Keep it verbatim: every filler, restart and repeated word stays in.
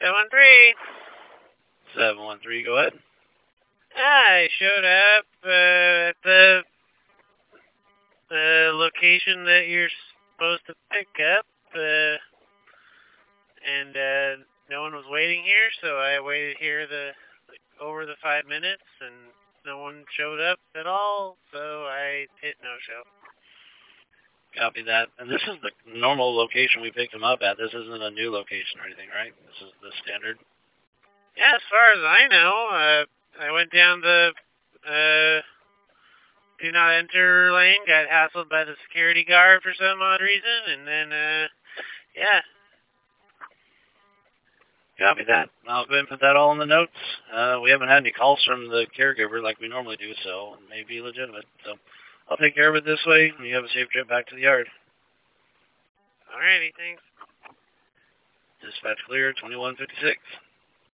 seven one three. seven one three, go ahead. I showed up uh, at the the location that you're supposed to pick up, uh, and uh, no one was waiting here, so I waited here the like, over the five minutes, and no one showed up at all, so I hit no show. Copy that. And this is the normal location we picked him up at. This isn't a new location or anything, right? This is the standard. Yeah, as far as I know, uh, I went down the uh, do not enter lane, got hassled by the security guard for some odd reason, and then, uh, yeah. Copy that. I'll go ahead and put that all in the notes. Uh, we haven't had any calls from the caregiver like we normally do, so it may be legitimate. So I'll take care of it this way, and you have a safe trip back to the yard. Alrighty, thanks. Dispatch clear, twenty-one fifty-six.